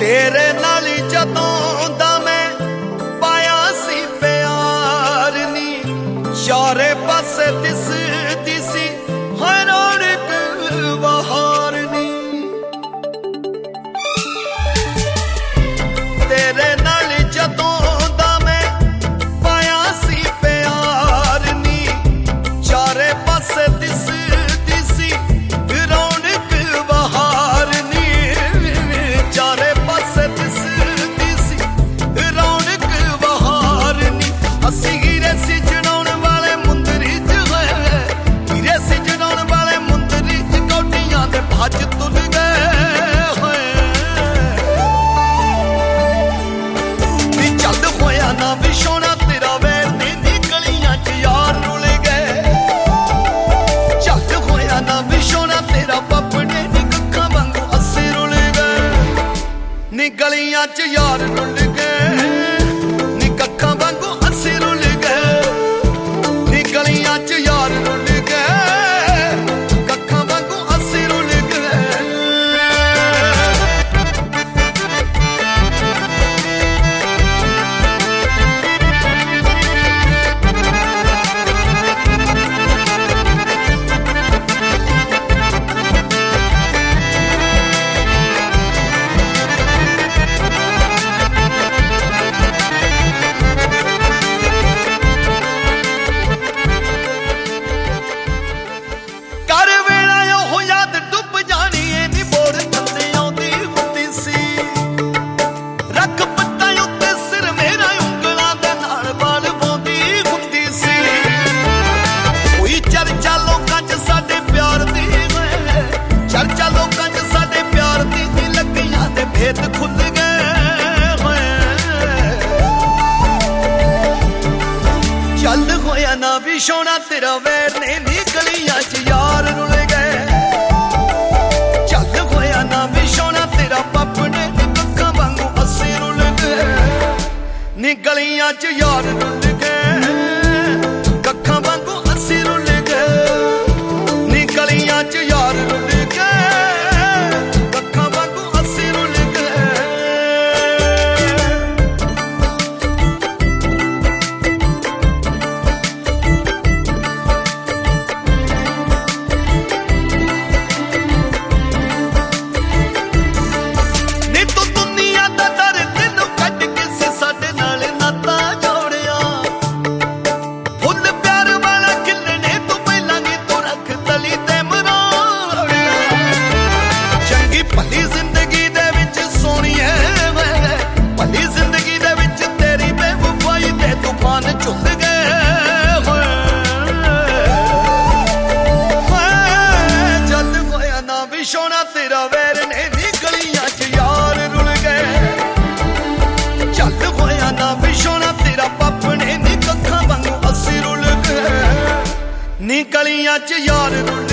तेरे नाल जदों दा मैं पाया सी प्यार नी, चारे पासे दिसदी सी हर रौनक बहार नी। तेरे नाल जदों दा मैं पाया सी प्यार नी, चारे पासे दिसदी सी रौनक बहार नी। चारे पासे दिसदी सी रौनक बहार नी। असी हीरे सी जड़ाउण वाले मुंदरी च होए, हीरे सी जड़ाउण वाले मुंदरी च कौडियां दे भज तुल गए होए। नी चल होया ना विछोना तेरा वैर नी, नी गलियां च यार रुल गए। चल होया ना विछोना तेरा पपड़े नी, कक्खां वांगू अस्सी रुल गए। नी गलियां च यार रुल गए, नी कक्खां वांगू अस्सी रुल गए। नी गलियां च यार रुल गए, कक्खां वांगू अस्सी रुल गए। कर वेला ओह याद डुब जानी ए नी, मोड़ थल्ले आउंदी हुंदी सी। रख पत्ता उत्ते सिर मेरा, ਉਂਗਲਾਂ दे नाल बाल पाउंदी हुंदी सी। कोई चर्चा लोकां च साडे प्यार दी वे, चर्चा लोकां च साडे प्यार दी नी, लगियां दे भेद खुल गए होए। चल होया ना विछोना तेरा वैर ने, नी गलियां च यार रुल गए। चल होया ना विछोना तेरा पपड़े नी, कक्खां वांगू अस्सी रुल गए। नी गलियां च यार रुल गए, कक्खां वांगू अस्सी रुल गए। नी गलियां च यार रुल गए, कक्खां वांगू अस्सी रुल गए। नी तू दुनिया दा दर्द नूं कढ के सी साडे नाल नाता जोड़िया। फुੱਲ प्यार वाला खिलने तू पहलां नी तू रख तली ते मरोड़िया। चंगी भली जिंदगी दे विच सोहणीए वे, भली जिंदगी दे विच तेरी बेवफाई दे तूफान झुल गए होए। जद होया ना विछोना तेरा वैर ने, नी गलियां च यार रुल गए। चल होया ना विछोना तेरा पपड़े नी, कक्खां वांगू अस्सी रुल गए। नी गलियां च यार रुल